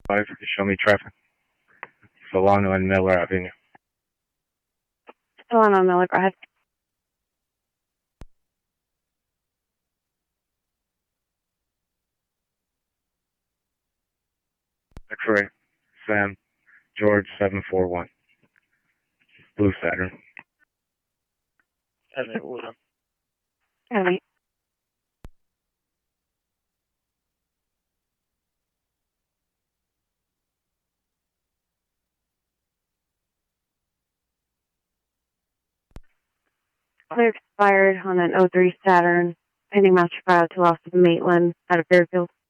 5, show me traffic. Solano and Miller Avenue. Solano and Miller, go ahead. X-ray, Sam, George 741. Blue Saturn. Heavy. Clear expired on an 03 Saturn, pending master file to loss of Maitland out of Fairfield.